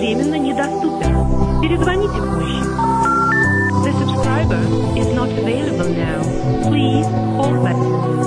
временно недоступен. Перезвоните позже. The subscriber is not available now. Please call back.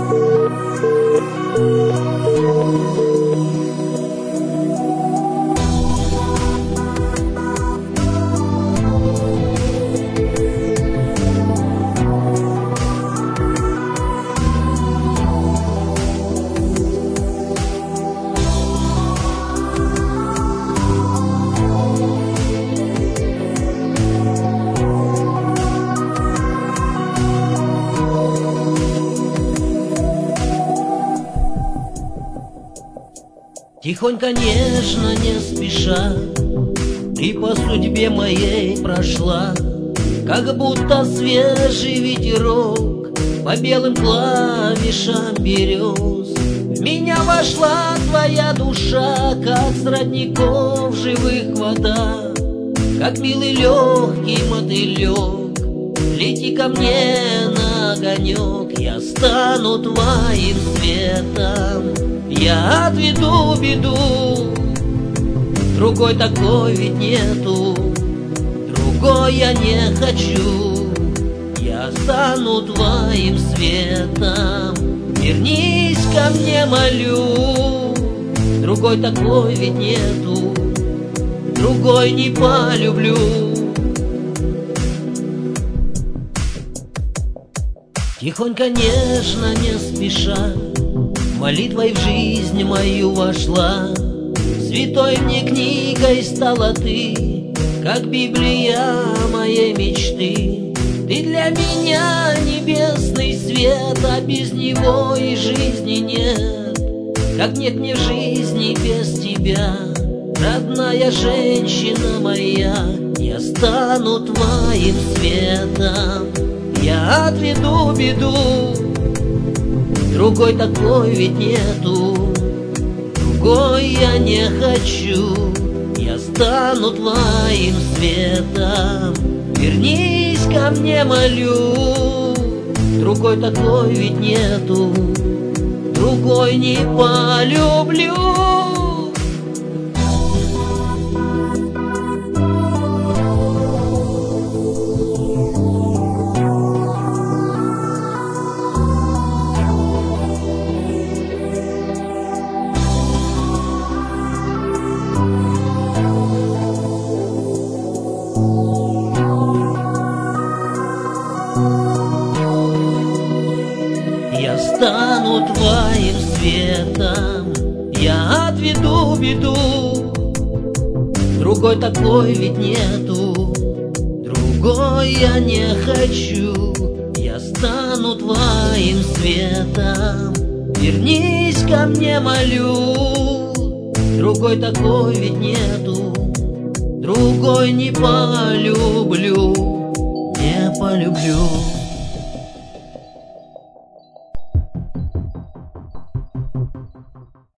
Тихонько, нежно, не спеша, ты по судьбе моей прошла, как будто свежий ветерок по белым клавишам берез. В меня вошла твоя душа, как с родников живых вода, как милый легкий мотылек. Лети ко мне на огонек, я стану твоим светом. Я отведу беду, другой такой ведь нету, другой я не хочу. Я стану твоим светом, вернись ко мне, молю. Другой такой ведь нету, другой не полюблю. Тихонько, нежно, не спеша, молитвой в жизнь мою вошла, святой мне книгой стала ты, как Библия моей мечты. Ты для меня небесный свет, а без него и жизни нет. Как нет мне жизни без тебя, родная женщина моя, я стану твоим светом. Я отведу беду, другой такой ведь нету, другой я не хочу. Я стану твоим светом, вернись ко мне, молю. Другой такой ведь нету, другой не полюблю. Я стану твоим светом, я отведу беду, другой такой ведь нету, другой я не хочу. Я стану твоим светом, вернись ко мне, молю. Другой такой ведь нету, другой не полюблю, не полюблю.